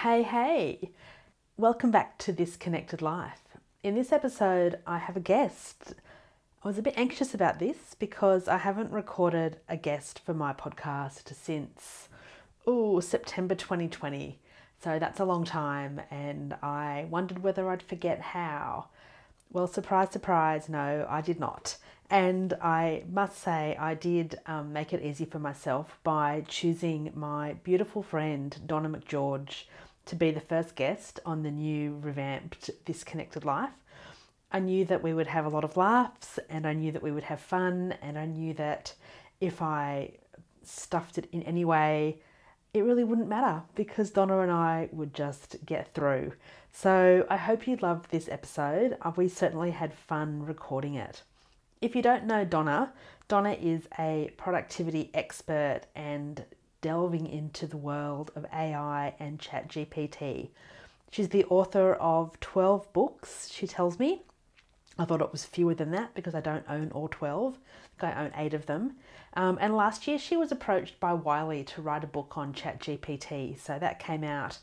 Hey, welcome back to This Connected Life. In this episode, I have a guest. I was a bit anxious about this because I haven't recorded a guest for my podcast since, September 2020. So that's a long time, and I wondered whether I'd forget how. Well, surprise, surprise, no, I did not. And I must say I did make it easy for myself by choosing my beautiful friend, Donna McGeorge, to be the first guest on the new revamped This Connected Life. I knew that we would have a lot of laughs, and I knew that we would have fun, and I knew that if I stuffed it in any way, it really wouldn't matter because Donna and I would just get through. So I hope you loved this episode. We certainly had fun recording it. If you don't know Donna, Donna is a productivity expert and delving into the world of AI and ChatGPT. She's the author of 12 books, she tells me. I thought it was fewer than that because I don't own all 12. I think I own 8 of them. And last year she was approached by Wiley to write a book on ChatGPT. So that came out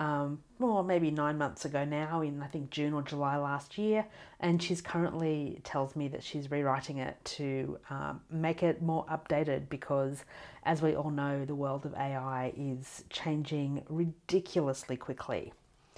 maybe 9 months ago now, in I think June or July last year. And she's currently tells me that she's rewriting it to make it more updated because, as we all know, the world of AI is changing ridiculously quickly.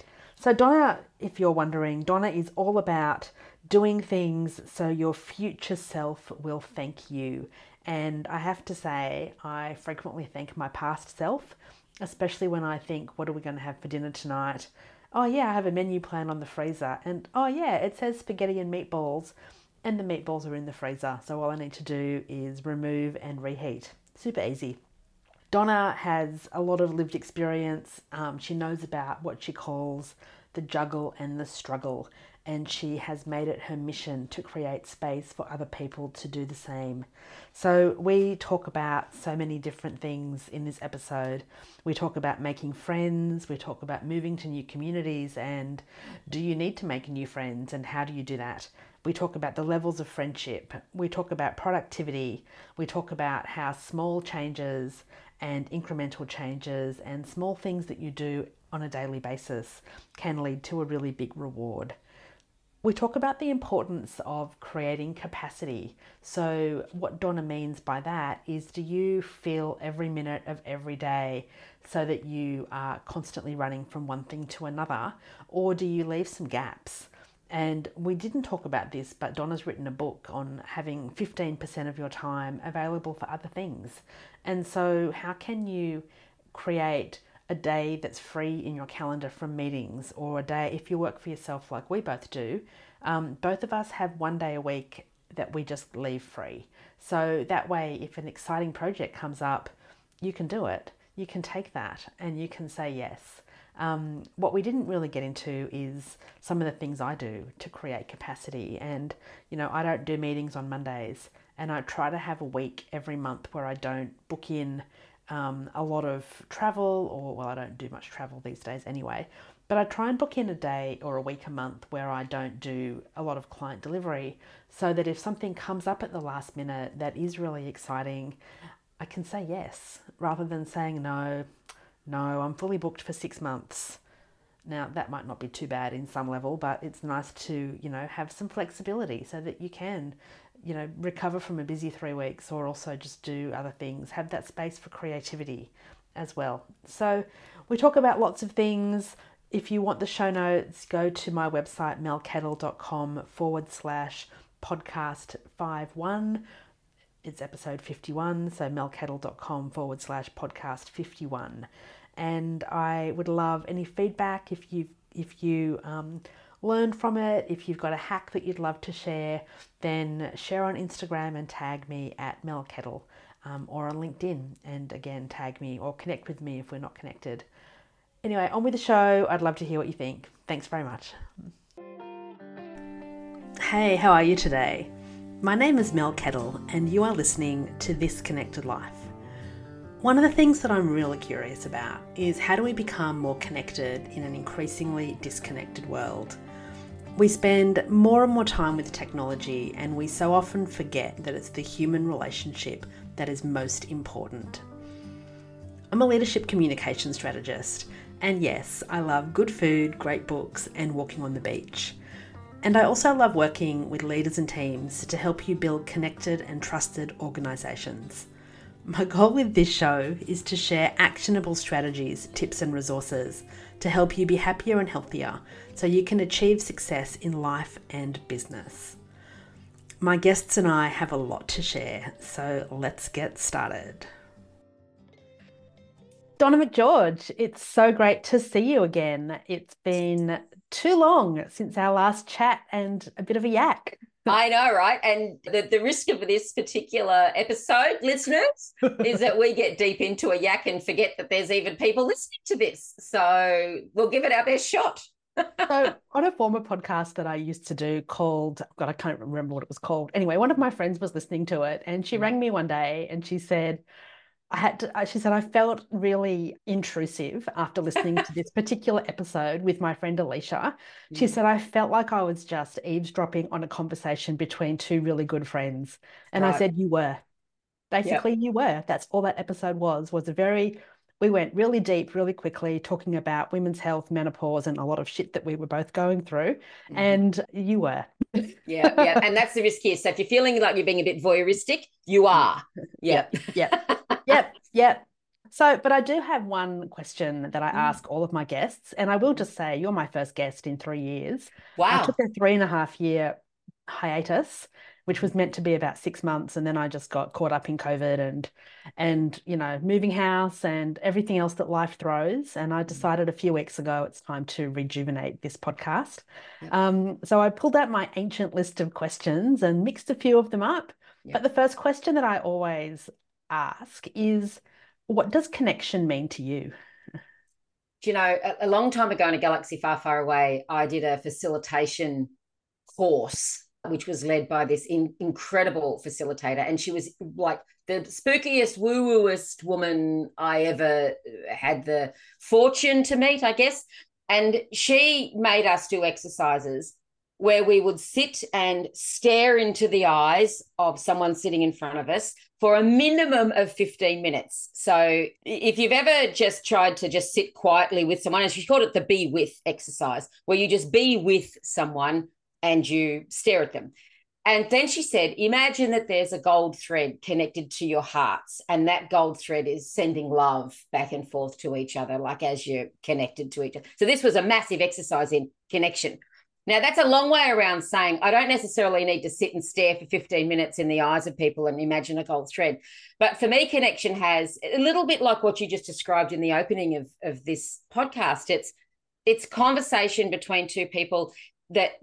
So Donna, if you're wondering, Donna is all about doing things so your future self will thank you. And I have to say, I frequently thank my past self, especially when I think, what are we going to have for dinner tonight? Oh yeah, I have a menu plan on the freezer. And oh yeah, it says spaghetti and meatballs, and the meatballs are in the freezer. So all I need to do is remove and reheat. Super easy. Donna has a lot of lived experience. She knows about what she calls the juggle and the struggle, and she has made it her mission to create space for other people to do the same. So we talk about so many different things in this episode. We talk about making friends, we talk about moving to new communities, and do you need to make new friends, and how do you do that? We talk about the levels of friendship. We talk about productivity. We talk about how small changes and incremental changes and small things that you do on a daily basis can lead to a really big reward. We talk about the importance of creating capacity. So what Donna means by that is, do you fill every minute of every day so that you are constantly running from one thing to another, or do you leave some gaps? And we didn't talk about this, but Donna's written a book on having 15% of your time available for other things. And so how can you create a day that's free in your calendar from meetings, or a day, if you work for yourself like we both do, both of us have one day a week that we just leave free. So that way, if an exciting project comes up, you can do it. You can take that and you can say yes. What we didn't really get into is some of the things I do to create capacity. And, I don't do meetings on Mondays, and I try to have a week every month where I don't book in a lot of travel, I don't do much travel these days anyway, but I try and book in a day or a week a month where I don't do a lot of client delivery, so that if something comes up at the last minute that is really exciting, I can say yes, rather than saying no, I'm fully booked for 6 months. Now that might not be too bad in some level, but it's nice to, have some flexibility so that you can, recover from a busy 3 weeks, or also just do other things, have that space for creativity as well. So we talk about lots of things. If you want the show notes, go to my website, melkettle.com/podcast51. It's episode 51, so melkettle.com/podcast51. And I would love any feedback if you learned from it. If you've got a hack that you'd love to share, then share on Instagram and tag me at melkettle, or on LinkedIn, and again tag me or connect with me if we're not connected. Anyway, on with the show. I'd love to hear what you think. Thanks very much. Hey, how are you today? My name is Mel Kettle, and you are listening to This Connected Life. One of the things that I'm really curious about is, how do we become more connected in an increasingly disconnected world? We spend more and more time with technology, and we so often forget that it's the human relationship that is most important. I'm a leadership communication strategist, And yes, I love good food, great books, and walking on the beach. And I also love working with leaders and teams to help you build connected and trusted organisations. My goal with this show is to share actionable strategies, tips and resources to help you be happier and healthier so you can achieve success in life and business. My guests and I have a lot to share, so let's get started. Donna McGeorge, it's so great to see you again. It's been too long since our last chat and a bit of a yak. I know, right? And the risk of this particular episode, listeners, is that we get deep into a yak and forget that there's even people listening to this. So we'll give it our best shot. So on a former podcast that I used to do called, God, I can't remember what it was called. Anyway, one of my friends was listening to it and she rang me one day and she said, she said, I felt really intrusive after listening to this particular episode with my friend Alicia. She said, I felt like I was just eavesdropping on a conversation between two really good friends. And I said, you were. Basically, you were. That's all that episode was we went really deep, really quickly, talking about women's health, menopause, and a lot of shit that we were both going through. And you were. Yeah. And that's the risk here. So if you're feeling like you're being a bit voyeuristic, you are. Yeah. Yep. So, but I do have one question that I ask all of my guests, and I will just say you're my first guest in 3 years. Wow. I took a 3.5-year hiatus, which was meant to be about 6 months, and then I just got caught up in COVID and moving house and everything else that life throws. And I decided a few weeks ago it's time to rejuvenate this podcast. So I pulled out my ancient list of questions and mixed a few of them up. But the first question that I always ask is, what does connection mean to you? A long time ago in a galaxy far, far away, I did a facilitation course, which was led by this incredible facilitator. And she was like the spookiest, woo-wooest woman I ever had the fortune to meet, I guess. And she made us do exercises where we would sit and stare into the eyes of someone sitting in front of us for a minimum of 15 minutes. So if you've ever just tried to just sit quietly with someone, and she called it the be with exercise, where you just be with someone and you stare at them. And then she said, imagine that there's a gold thread connected to your hearts, and that gold thread is sending love back and forth to each other, like as you're connected to each other. So this was a massive exercise in connection. Now, that's a long way around saying I don't necessarily need to sit and stare for 15 minutes in the eyes of people and imagine a gold thread. But for me, connection has a little bit like what you just described in the opening of this podcast. It's conversation between two people that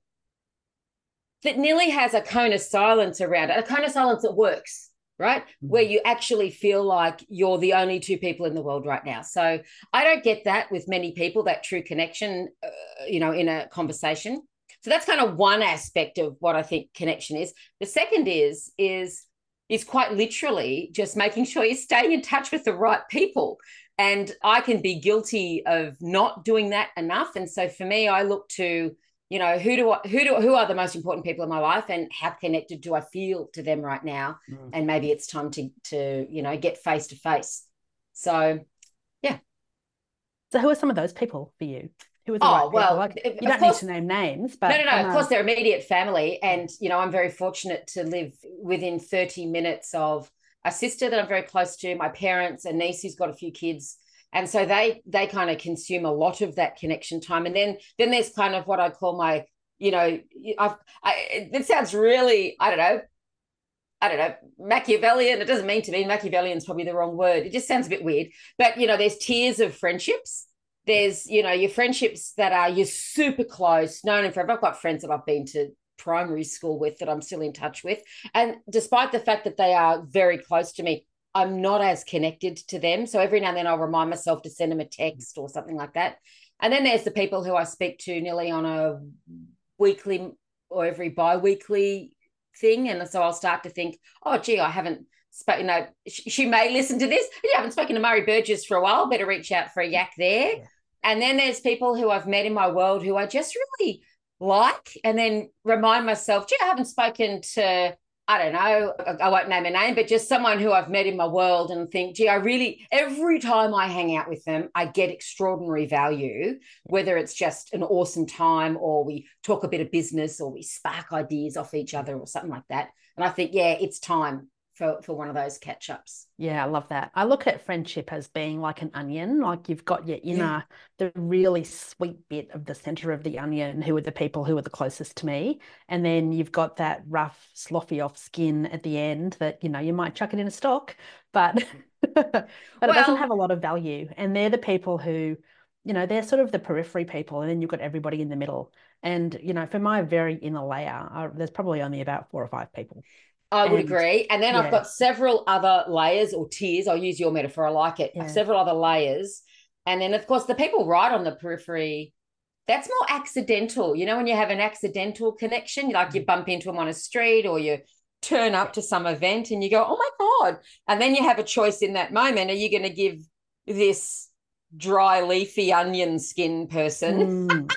nearly has a cone of silence around it, a cone of silence that works, right? Where you actually feel like you're the only two people in the world right now. So I don't get that with many people, that true connection, in a conversation. So that's kind of one aspect of what I think connection is. The second is quite literally just making sure you're staying in touch with the right people. And I can be guilty of not doing that enough. And so for me, I look to, who are the most important people in my life, and how connected do I feel to them right now? And maybe it's time to get face to face. So, yeah. So who are some of those people for you? Who are the right people? Like, you don't need to name names, but no. Of course, they're immediate family, and I'm very fortunate to live within 30 minutes of a sister that I'm very close to, my parents, a niece who's got a few kids. And so they kind of consume a lot of that connection time. And then there's kind of what I call my, it sounds really, I don't know, Machiavellian. It doesn't mean to be. Machiavellian is probably the wrong word. It just sounds a bit weird. But, there's tiers of friendships. There's, your friendships that are, you're super close, known and forever. I've got friends that I've been to primary school with that I'm still in touch with. And despite the fact that they are very close to me, I'm not as connected to them. So every now and then I'll remind myself to send them a text or something like that. And then there's the people who I speak to nearly on a weekly or every bi-weekly thing. And so I'll start to think, oh, gee, I haven't spoken, she may listen to this. You haven't spoken to Murray Burgess for a while. Better reach out for a yak there. Yeah. And then there's people who I've met in my world who I just really like, and then remind myself, gee, I haven't spoken to I don't know, I won't name a name, but just someone who I've met in my world and think, gee, I really, every time I hang out with them, I get extraordinary value, whether it's just an awesome time or we talk a bit of business or we spark ideas off each other or something like that. And I think, yeah, it's time for one of those catch-ups. Yeah, I love that. I look at friendship as being like an onion, like you've got your inner, the really sweet bit of the center of the onion, who are the people who are the closest to me. And then you've got that rough, sloughy off skin at the end that, you might chuck it in a stock, but but it doesn't have a lot of value. And they're the people who, they're sort of the periphery people. And then you've got everybody in the middle. And, for my very inner layer, there's probably only about 4 or 5 people. I would agree. And then I've got several other layers or tiers. I'll use your metaphor. I like it. Yeah. Several other layers. And then, of course, the people right on the periphery, that's more accidental. When you have an accidental connection, like you bump into them on a street or you turn up to some event and you go, oh, my God. And then you have a choice in that moment. Are you going to give this dry, leafy onion skin person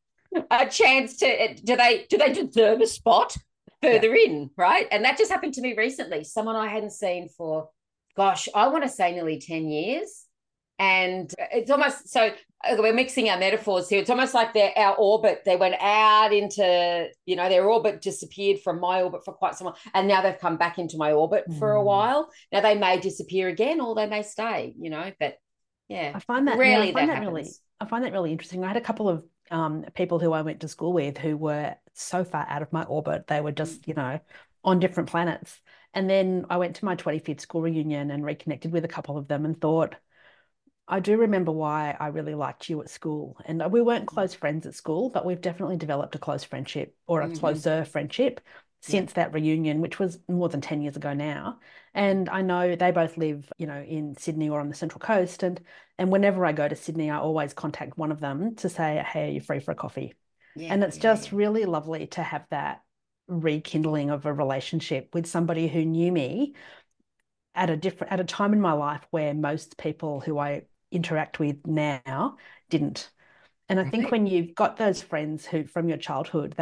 a chance to, do they deserve a spot further in, right? And that just happened to me recently. Someone I hadn't seen for, gosh, I want to say nearly 10 years. And it's almost, so we're mixing our metaphors here. It's almost like our orbit, they went out into, their orbit disappeared from my orbit for quite some while. And now they've come back into my orbit for a while. Now they may disappear again or they may stay, but yeah. I find that rarely I find that really interesting. I had a couple of people who I went to school with who were so far out of my orbit. They were just, on different planets. And then I went to my 25th school reunion and reconnected with a couple of them and thought, I do remember why I really liked you at school. And we weren't close friends at school, but we've definitely developed a close friendship or a closer friendship since that reunion, which was more than 10 years ago now. And I know they both live, in Sydney or on the Central Coast. And whenever I go to Sydney, I always contact one of them to say, hey, are you free for a coffee? Yeah, and it's just really lovely to have that rekindling of a relationship with somebody who knew me at a time in my life where most people who I interact with now didn't. And I think when you've got those friends who from your childhood,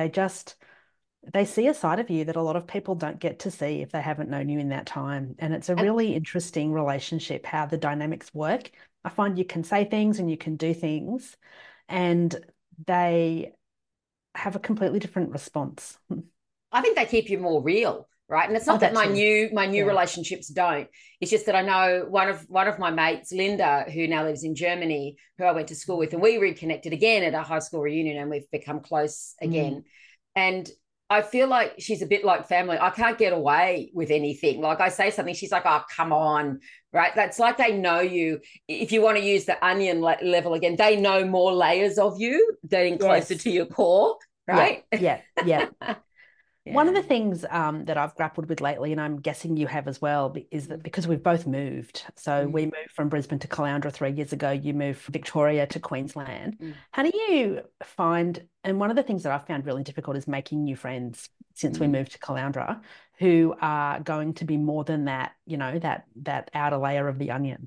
they see a side of you that a lot of people don't get to see if they haven't known you in that time. And it's a really interesting relationship, how the dynamics work. I find you can say things and you can do things and they have a completely different response. I think they keep you more real, right? And it's not that my new relationships don't. It's just that I know one of my mates, Linda, who now lives in Germany, who I went to school with, and we reconnected again at a high school reunion and we've become close again. And I feel like she's a bit like family. I can't get away with anything. Like I say something, she's like, oh, come on, right? That's like they know you. If you want to use the onion level again, they know more layers of you, getting closer to your core, right? Yeah. Yeah. One of the things that I've grappled with lately, and I'm guessing you have as well, is that because we've both moved. So we moved from Brisbane to Caloundra 3 years ago. You moved from Victoria to Queensland. How do you find, and one of the things that I've found really difficult is making new friends since we moved to Caloundra who are going to be more than that, that outer layer of the onion.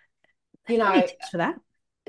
Any tips for that?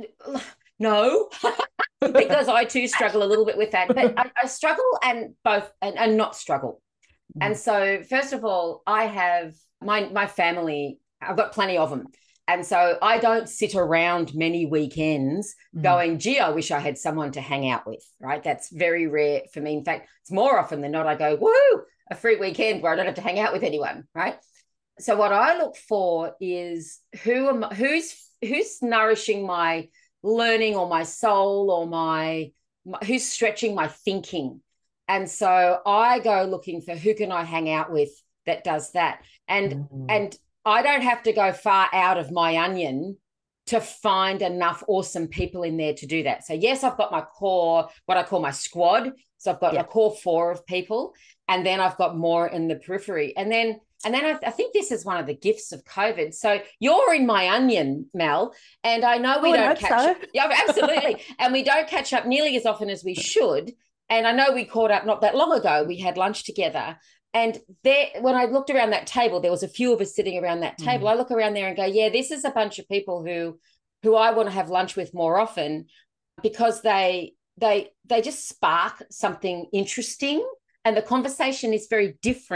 No. Because I too struggle a little bit with that, but I struggle and not struggle. And so, first of all, I have my family, I've got plenty of them. And so I don't sit around many weekends going, gee, I wish I had someone to hang out with, right? That's very rare for me. In fact, it's more often than not, I go, woo, a free weekend where I don't have to hang out with anyone, right? So what I look for is who's nourishing my learning or my soul or my who's stretching my thinking. And so I go looking for who can I hang out with that does that. And I don't have to go far out of my onion to find enough awesome people in there to do that. So yes, I've got my core, what I call my squad. So I've got a core 4 of people, and then I've got more in the periphery. And then I think this is one of the gifts of COVID. So you're in my onion, Mel, and I know we don't catch up. Yeah, absolutely. And we don't catch up nearly as often as we should. And I know we caught up not that long ago. We had lunch together. And there, when I looked around that table, there was a few of us sitting around that table. I look around there and go, yeah, this is a bunch of people who I want to have lunch with more often because they just spark something interesting. And the conversation is very different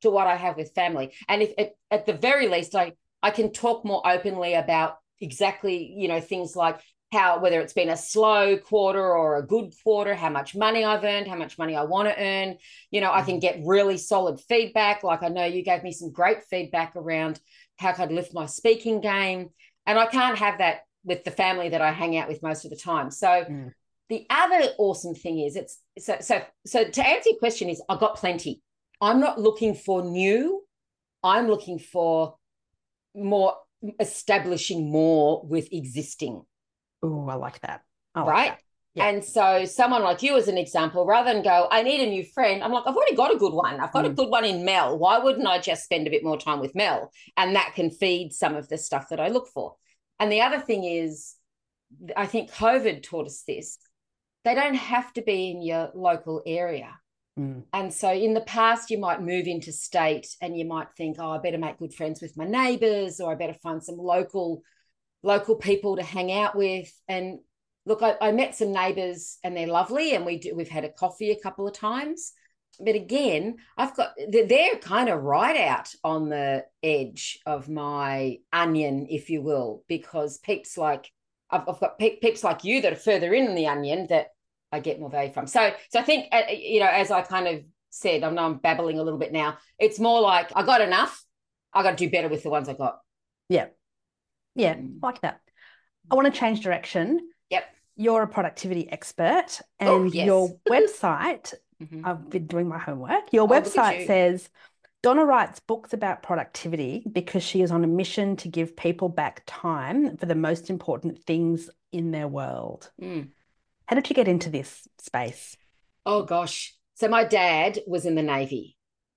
to what I have with family. And if at the very least, I can talk more openly about exactly, things like how, whether it's been a slow quarter or a good quarter, how much money I've earned, how much money I want to earn. I can get really solid feedback. Like I know you gave me some great feedback around how I could lift my speaking game. And I can't have that with the family that I hang out with most of the time. So the other awesome thing is so to answer your question is I've got plenty. I'm not looking for new. I'm looking for more, establishing more with existing. Oh, I like that. Right. Yeah. And so someone like you as an example, rather than go, I need a new friend, I'm like, I've already got a good one. I've got a good one in Mel. Why wouldn't I just spend a bit more time with Mel? And that can feed some of the stuff that I look for. And the other thing is, I think COVID taught us this. They don't have to be in your local area. And so in the past, you might move into state and you might think, oh, I better make good friends with my neighbours, or I better find some local people to hang out with. And look, I met some neighbours and they're lovely, and we've had a coffee a couple of times. But again, they're kind of right out on the edge of my onion, if you will, because peeps like I've got peeps like you that are further in the onion that I get more value from. So I think, as I kind of said, I know I'm babbling a little bit now. It's more like I got enough. I got to do better with the ones I got. Yeah. Yeah, like that. I want to change direction. Yep. You're a productivity expert, and your website, I've been doing my homework. Your website says, Donna writes books about productivity because she is on a mission to give people back time for the most important things in their world. How did you get into this space? Oh, gosh. So my dad was in the Navy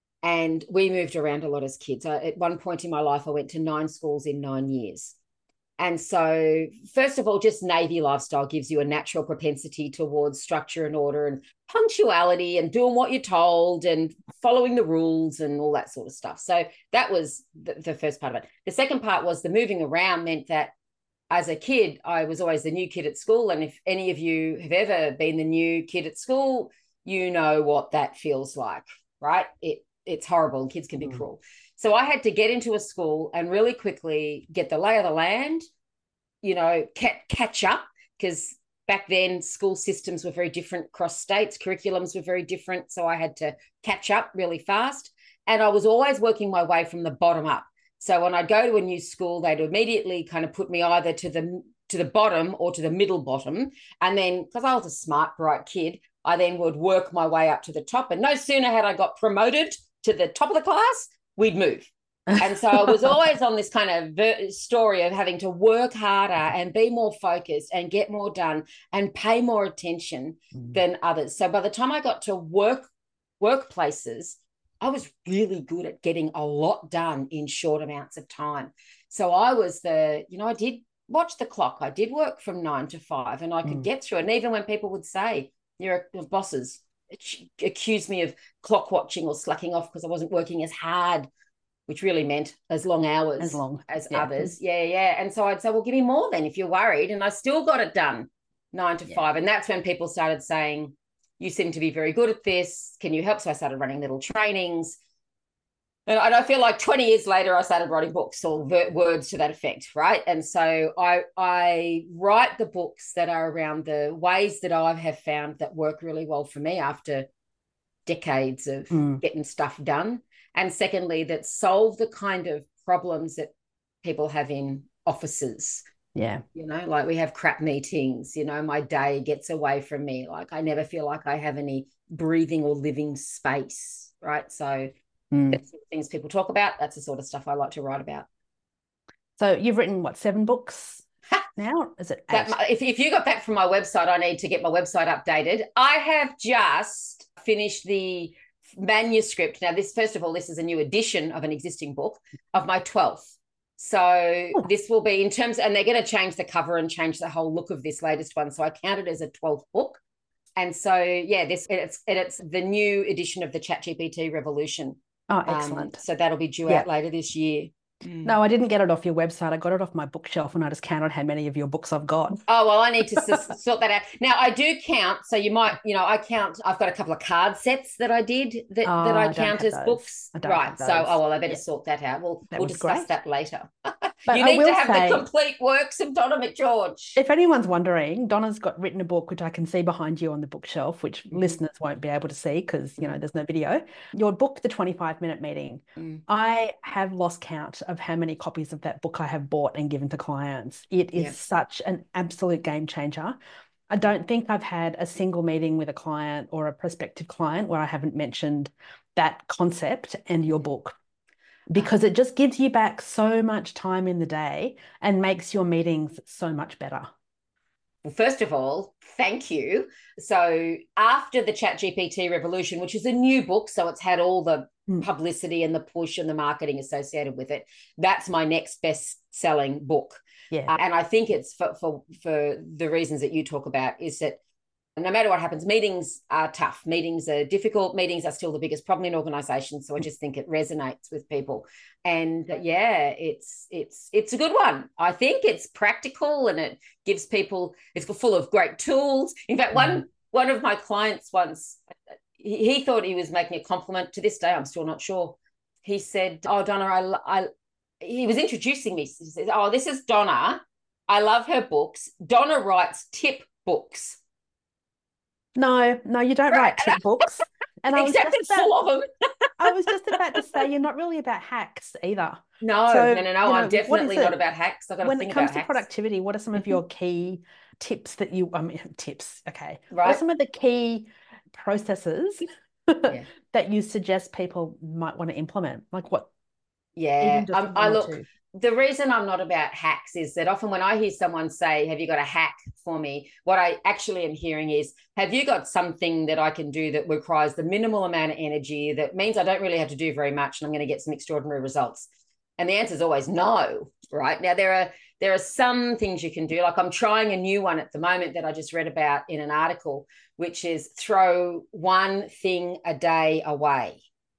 and we moved around a lot as kids. At one point in my life, I went to 9 schools in 9 years. And so, first of all, just Navy lifestyle gives you a natural propensity towards structure and order and punctuality and doing what you're told and following the rules and all that sort of stuff. So that was the first part of it. The second part was the moving around meant that as a kid, I was always the new kid at school. And if any of you have ever been the new kid at school, you know what that feels like, right? It's horrible and kids can be cruel. So I had to get into a school and really quickly get the lay of the land, catch up, because back then school systems were very different across states, curriculums were very different. So I had to catch up really fast. And I was always working my way from the bottom up. So when I'd go to a new school, they'd immediately kind of put me either to the bottom or to the middle bottom. And then, because I was a smart, bright kid, I then would work my way up to the top. And no sooner had I got promoted to the top of the class, we'd move. And so I was always on this kind of story of having to work harder and be more focused and get more done and pay more attention than others. So by the time I got to workplaces, I was really good at getting a lot done in short amounts of time. So I was I did watch the clock. I did work from 9 to 5 and I could get through it. And even when people would say, your bosses accused me of clock watching or slacking off because I wasn't working as hard, which really meant as long hours as others. Yeah. And so I'd say, well, give me more then if you're worried. And I still got it done 9 to 5. And that's when people started saying, you seem to be very good at this. Can you help? So I started running little trainings. And I feel like 20 years later, I started writing books or words to that effect, right? And so I write the books that are around the ways that I have found that work really well for me after decades of getting stuff done. And secondly, that solve the kind of problems that people have in offices. Yeah. Like we have crap meetings, my day gets away from me. Like I never feel like I have any breathing or living space, right? So that's the things people talk about. That's the sort of stuff I like to write about. So you've written, 7 books now? Is it 8? If you got that from my website, I need to get my website updated. I have just finished the manuscript. Now, first of all, this is a new edition of an existing book of my 12th. So this will be in terms, and they're going to change the cover and change the whole look of this latest one. So I count it as a 12th book. And so, it's the new edition of the ChatGPT revolution. Oh, excellent. So that'll be due out later this year. No, I didn't get it off your website. I got it off my bookshelf and I just counted how many of your books I've got. Oh, well, I need to sort that out. Now, I do count. So you might, I count. I've got a couple of card sets that I did that I I don't count have as those. books. I don't Right. have So, those. well, I better Yeah, sort that out. that We'll would be discuss great. that later. But You I need to will have say, the complete works of Donna McGeorge. if anyone's wondering, Donna's got written a book, which I can see behind you on the bookshelf, which listeners won't be able to see because, there's no video. Your book, The 25-Minute Meeting. I have lost count of how many copies of that book I have bought and given to clients. It is such an absolute game changer. I don't think I've had a single meeting with a client or a prospective client where I haven't mentioned that concept and your book, because it just gives you back so much time in the day and makes your meetings so much better. Well, first of all, thank you. So after the ChatGPT revolution, which is a new book, so it's had all the publicity and the push and the marketing associated with it, that's my next best-selling book. Yeah. And I think it's for the reasons that you talk about, is that no matter what happens, meetings are tough. Meetings are difficult. Meetings are still the biggest problem in organizations. So I just think it resonates with people. And it's a good one. I think it's practical and it gives people, it's full of great tools. In fact, one of my clients once, he thought he was making a compliment. To this day, I'm still not sure. He said, "Oh, Donna, he was introducing me. He said, oh, this is Donna. I love her books. Donna writes tip books." No, you don't write tip books. And Except it's full of them. I was just about to say, you're not really about hacks either. No. I'm definitely not about hacks. I've got to think about hacks. When it comes to productivity, what are some of your key tips that you, tips, okay. Right. What are some of the key processes that you suggest people might want to implement? Like what? Yeah. The reason I'm not about hacks is that often when I hear someone say, have you got a hack for me? What I actually am hearing is, have you got something that I can do that requires the minimal amount of energy, that means I don't really have to do very much and I'm going to get some extraordinary results? And the answer is always no, right? Now, there are some things you can do. Like I'm trying a new one at the moment that I just read about in an article, which is throw one thing a day away.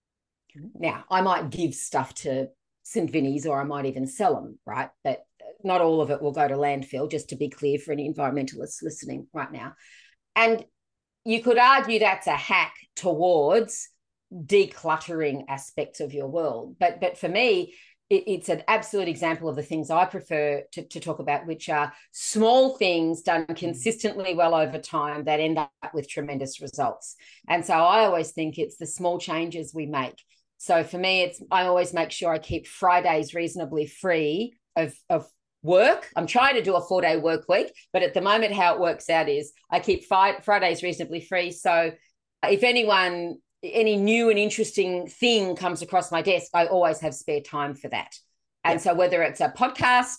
Now, I might give stuff to St. Vinny's or I might even sell them, right? But not all of it will go to landfill, just to be clear for any environmentalists listening right now. And you could argue that's a hack towards decluttering aspects of your world. But for me, it's an absolute example of the things I prefer to talk about, which are small things done consistently well over time that end up with tremendous results. And so I always think it's the small changes we make. So for me, I always make sure I keep Fridays reasonably free of work. I'm trying to do a 4-day work week, but at the moment, how it works out is I keep Fridays reasonably free. So if any new and interesting thing comes across my desk, I always have spare time for that. And so whether it's a podcast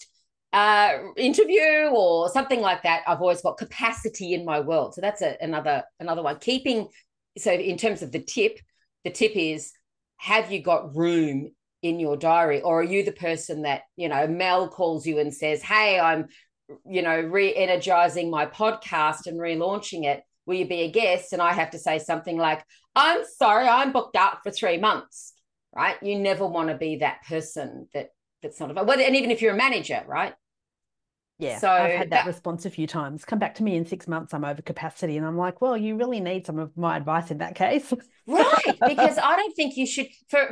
interview or something like that, I've always got capacity in my world. So that's another one. So in terms of the tip is, have you got room in your diary? Or are you the person that, Mel calls you and says, hey, I'm, re-energizing my podcast and relaunching it. Will you be a guest? And I have to say something like, I'm sorry, I'm booked out for 3 months, right? You never want to be that person that's not available. And even if you're a manager, right? Yeah, so I've had that response a few times. Come back to me in 6 months, I'm over capacity. And I'm like, well, you really need some of my advice in that case. Right, because I don't think you should, for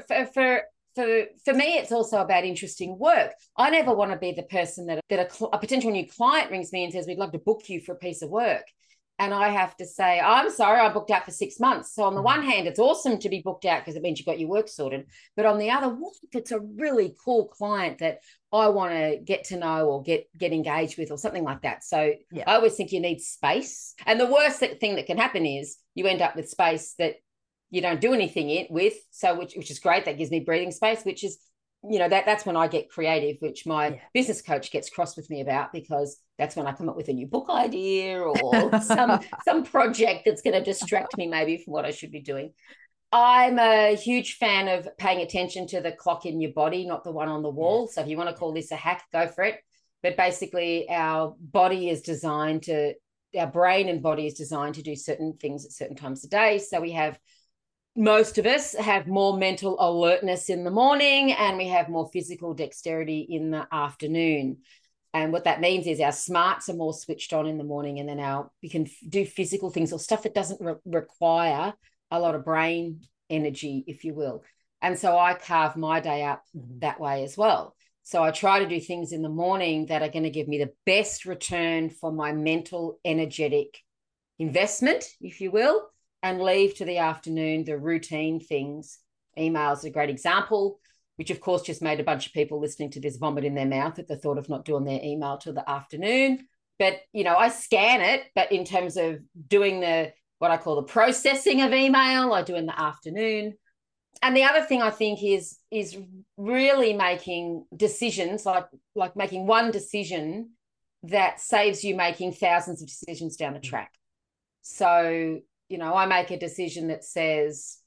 me, it's also about interesting work. I never want to be the person that a potential new client rings me and says, we'd love to book you for a piece of work. And I have to say, I'm sorry, I'm booked out for 6 months. So on the one hand, it's awesome to be booked out because it means you've got your work sorted. But on the other, what if it's a really cool client that I want to get to know or get engaged with or something like that? So I always think you need space. And the worst thing that can happen is you end up with space that you don't do anything with. So which is great. That gives me breathing space, which is, that's when I get creative, which my business coach gets cross with me about, because that's when I come up with a new book idea or some project that's going to distract me maybe from what I should be doing. I'm a huge fan of paying attention to the clock in your body, not the one on the wall. So if you want to call this a hack, go for it. But basically our brain and body is designed to do certain things at certain times of day. So we have most of us have more mental alertness in the morning and we have more physical dexterity in the afternoon. And what that means is our smarts are more switched on in the morning, and then we can do physical things or stuff that doesn't require a lot of brain energy, if you will. And so I carve my day up that way as well. So I try to do things in the morning that are going to give me the best return for my mental, energetic investment, if you will, and leave to the afternoon the routine things. Email is a great example, which of course just made a bunch of people listening to this vomit in their mouth at the thought of not doing their email till the afternoon. But, I scan it, but in terms of doing what I call the processing of email, I do in the afternoon. And the other thing I think is really making decisions, like making one decision that saves you making thousands of decisions down the track. So, I make a decision that says,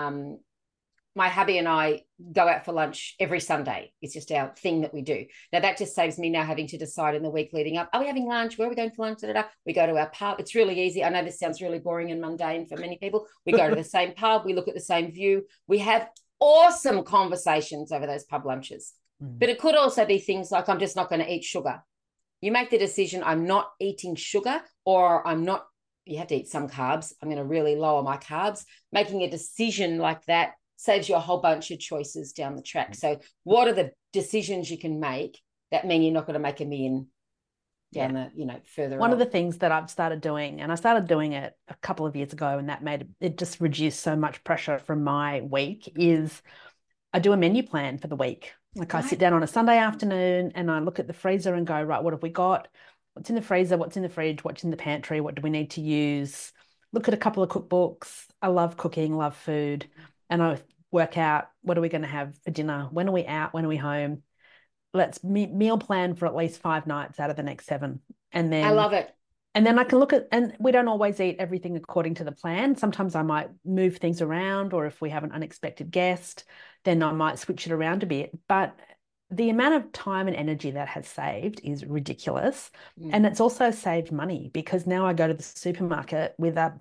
my hubby and I go out for lunch every Sunday. It's just our thing that we do. Now, that just saves me now having to decide in the week leading up, are we having lunch? Where are we going for lunch? Da-da-da. We go to our pub. It's really easy. I know this sounds really boring and mundane for many people. We go to the same pub. We look at the same view. We have awesome conversations over those pub lunches. But it could also be things like, I'm just not going to eat sugar. You make the decision, I'm not eating sugar, or you have to eat some carbs. I'm going to really lower my carbs. Making a decision like that saves you a whole bunch of choices down the track. So what are the decisions you can make that mean you're not going to make a million down the, further One on? of the things that I've started doing, and I started doing it a couple of years ago, and that made it just reduced so much pressure from my week, is I do a menu plan for the week. Like I sit down on a Sunday afternoon and I look at the freezer and go, right, what have we got? What's in the freezer? What's in the fridge? What's in the pantry? What do we need to use? Look at a couple of cookbooks. I love cooking, love food. And I work out, what are we going to have for dinner? When are we out? When are we home? Let's meal plan for at least 5 nights out of the next 7. And then I love it. And then I can look at, and we don't always eat everything according to the plan. Sometimes I might move things around, or if we have an unexpected guest, then I might switch it around a bit. But the amount of time and energy that has saved is ridiculous. And it's also saved money, because now I go to the supermarket with a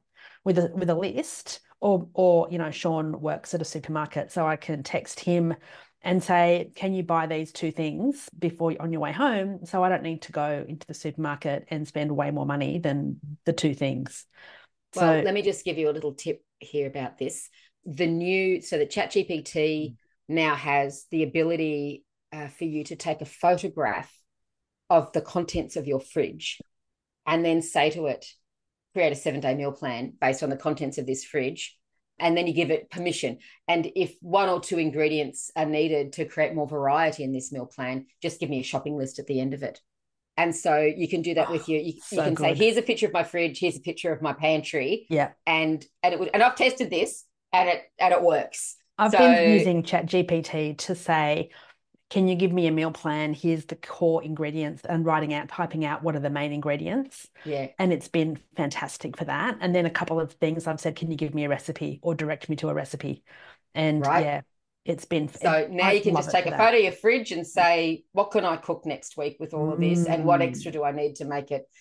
list, or Sean works at a supermarket, so I can text him and say, can you buy these 2 things on your way home? So I don't need to go into the supermarket and spend way more money than the 2 things. Well, let me just give you a little tip here about this. So the ChatGPT now has the ability for you to take a photograph of the contents of your fridge and then say to it, create a 7-day meal plan based on the contents of this fridge. And then you give it permission. And if 1 or 2 ingredients are needed to create more variety in this meal plan, just give me a shopping list at the end of it. And so you can do that with you can say, here's a picture of my fridge, here's a picture of my pantry. Yeah. And I've tested this and it works. I've been using ChatGPT to say, can you give me a meal plan? Here's the core ingredients, and typing out what are the main ingredients. Yeah. And it's been fantastic for that. And then a couple of things I've said, can you give me a recipe or direct me to a recipe? And it's been. So now you can just take a photo of your fridge and say, what can I cook next week with all of this? And what extra do I need to make it?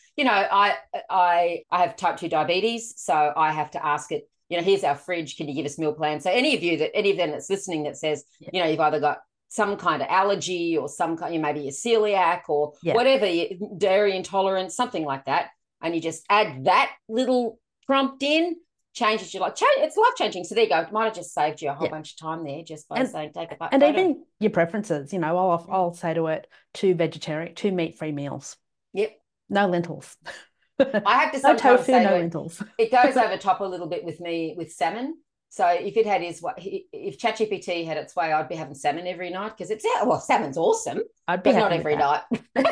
I have type 2 diabetes, so I have to ask it, here's our fridge. Can you give us meal plan? So any of them that's listening that says, you've either got some kind of allergy or some kind, maybe you're celiac or whatever, dairy intolerance, something like that. And you just add that little prompt in, changes your life. It's life-changing. So there you go. It might have just saved you a whole bunch of time there just by saying take a photo. And even your preferences, I'll say to it, 2 meat-free meals. Yep. No lentils. I have to no sometimes tofu, say no lentils. It goes over top a little bit with me with salmon. So if it had if ChatGPT had its way, I'd be having salmon every night, because salmon's awesome, but not every night.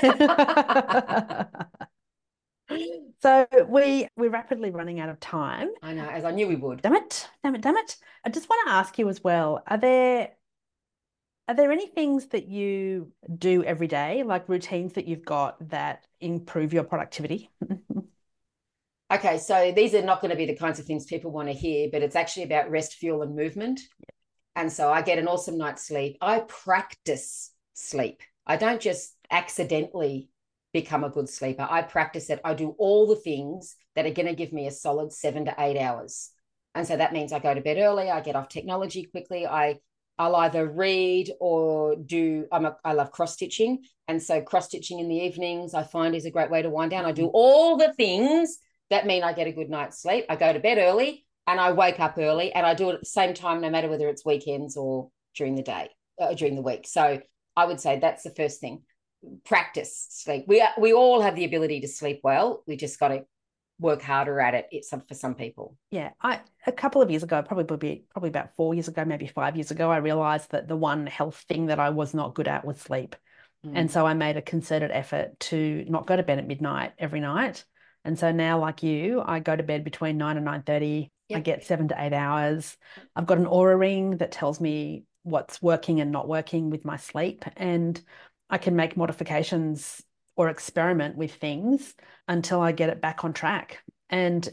So we're rapidly running out of time. I know, as I knew we would. Damn it. I just want to ask you as well, are there any things that you do every day, like routines that you've got that improve your productivity? Okay, so these are not going to be the kinds of things people want to hear, but it's actually about rest, fuel, and movement. Yeah. And so I get an awesome night's sleep. I practice sleep. I don't just accidentally become a good sleeper. I practice it. I do all the things that are going to give me a solid 7 to 8 hours. And so that means I go to bed early, I get off technology quickly, I'll either read or I love cross stitching. And so cross stitching in the evenings I find is a great way to wind down. I do all the things that mean I get a good night's sleep. I go to bed early and I wake up early, and I do it at the same time, no matter whether it's weekends or during the day, during the week. So I would say that's the first thing. Practice sleep. We all have the ability to sleep well. We just got to work harder at it. For some people. Yeah, a couple of years ago, probably about 4 years ago, maybe 5 years ago, I realized that the one health thing that I was not good at was sleep. And so I made a concerted effort to not go to bed at midnight every night. And so now, like you, I go to bed between 9 and 9:30. I get 7 to 8 hours. I've got an Aura ring that tells me what's working and not working with my sleep. And I can make modifications or experiment with things until I get it back on track. And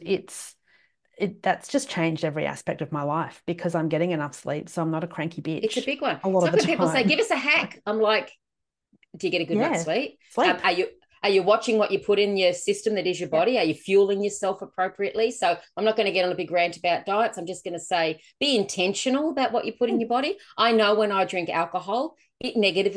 that's just changed every aspect of my life because I'm getting enough sleep. So I'm not a cranky bitch. It's a big one. A lot of the time. People say, give us a hack. I'm like, do you get a good night's sleep? Are you watching what you put in your system that is your body? Yeah. Are you fueling yourself appropriately? So I'm not going to get on a big rant about diets. I'm just going to say, be intentional about what you put in your body. I know when I drink alcohol, it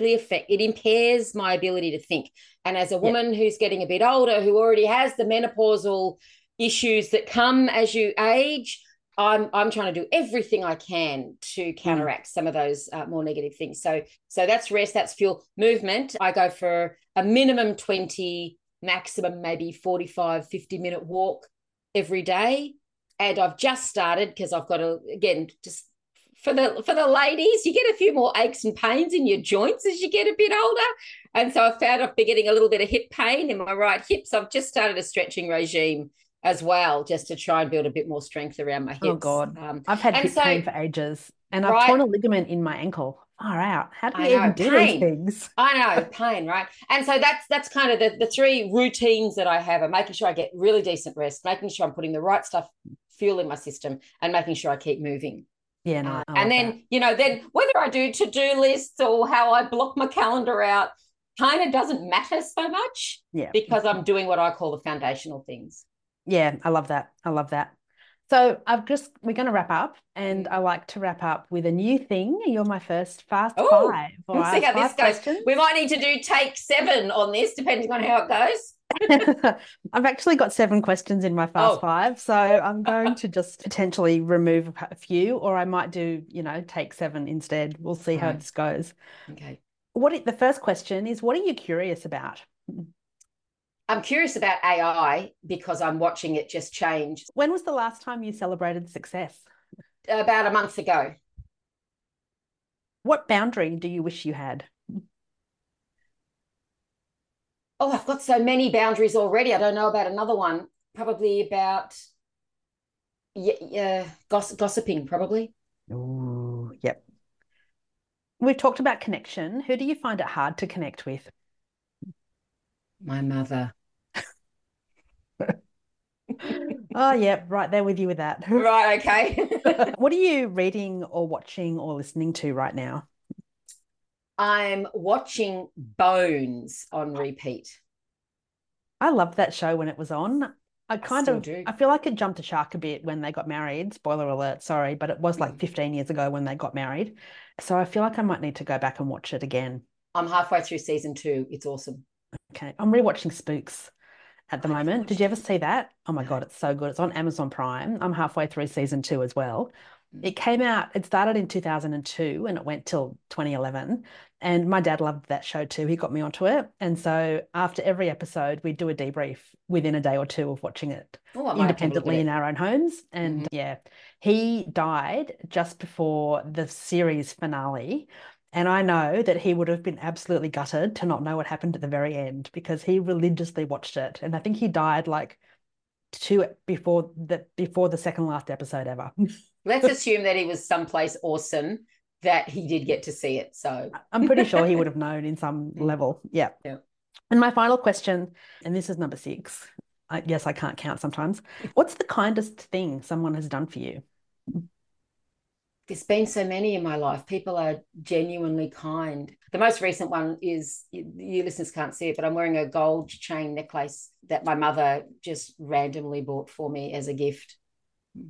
impairs my ability to think. And as a woman who's getting a bit older, who already has the menopausal issues that come as you age, I'm trying to do everything I can to counteract some of those more negative things. So that's rest, that's fuel. Movement, I go for a minimum 20, maximum maybe 45, 50-minute walk every day. And I've just started because I've got to, again, just for the ladies, you get a few more aches and pains in your joints as you get a bit older. And so I found I've been getting a little bit of hip pain in my right hip. So I've just started a stretching regime as well, just to try and build a bit more strength around my hips. Oh God, I've had hip pain for ages, and I've torn a ligament in my ankle. Far out. How do you even do these things? I know, pain, right? And so that's kind of the three routines that I have: are making sure I get really decent rest, making sure I'm putting the right stuff, fuel in my system, and making sure I keep moving. Yeah, no. And then then whether I do to-do lists or how I block my calendar out kind of doesn't matter so much. Yeah, because I'm doing what I call the foundational things. Yeah, I love that. So we're going to wrap up, and I like to wrap up with a new thing. You're my first fast five. We'll see how this goes. Questions. We might need to do take 7 on this, depending on how it goes. I've actually got 7 questions in my fast five, so I'm going to just potentially remove a few, or I might do, take 7 instead. We'll see how this goes. Okay. The first question is, what are you curious about? I'm curious about AI because I'm watching it just change. When was the last time you celebrated success? About a month ago. What boundary do you wish you had? Oh, I've got so many boundaries already. I don't know about another one. Probably about gossiping, probably. Oh, yep. We've talked about connection. Who do you find it hard to connect with? My mother. Oh, yeah, right there with you with that. Right, okay. What are you reading or watching or listening to right now? I'm watching Bones on repeat. I loved that show when it was on. I feel like it jumped the shark a bit when they got married. Spoiler alert, sorry, but it was like 15 years ago when they got married. So I feel like I might need to go back and watch it again. I'm halfway through season 2. It's awesome. Okay. I'm rewatching Spooks at the moment. Did you ever see that? Oh my God, it's so good. It's on Amazon Prime. I'm halfway through season 2 as well. It started in 2002 and it went till 2011. And my dad loved that show too. He got me onto it. And so after every episode, we do a debrief within a day or two of watching it independently in our own homes. And he died just before the series finale. And I know that he would have been absolutely gutted to not know what happened at the very end because he religiously watched it. And I think he died like before the second last episode ever. Let's assume that he was someplace awesome that he did get to see it. So I'm pretty sure he would have known in some level. Yeah. And my final question, and this is number 6. Yes, I can't count sometimes. What's the kindest thing someone has done for you? There's been so many in my life. People are genuinely kind. The most recent one is, you listeners can't see it, but I'm wearing a gold chain necklace that my mother just randomly bought for me as a gift.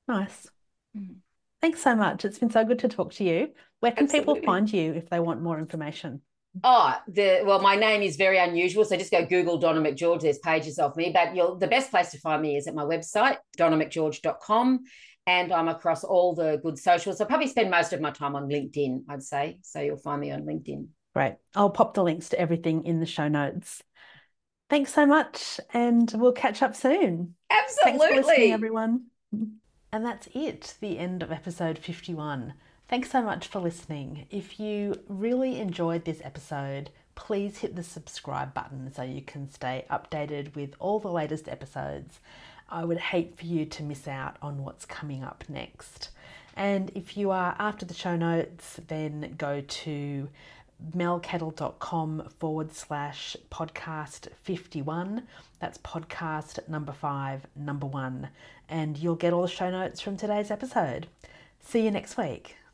Nice. Mm. Thanks so much. It's been so good to talk to you. Where can people Absolutely. find you if they want more information? My name is very unusual, so just go Google Donna McGeorge. There's pages of me, but the best place to find me is at my website, donnamcgeorge.com, and I'm across all the good socials. I probably spend most of my time on LinkedIn, I'd say, so you'll find me on LinkedIn. Great. I'll pop the links to everything in the show notes. Thanks so much, and we'll catch up soon. Thanks for listening, Absolutely. everyone. And that's it, the end of episode 51. Thanks so much for listening. If you really enjoyed this episode, please hit the subscribe button so you can stay updated with all the latest episodes. I would hate for you to miss out on what's coming up next. And if you are after the show notes, then go to melkettle.com/podcast 51. That's podcast number 5, number 1. And you'll get all the show notes from today's episode. See you next week.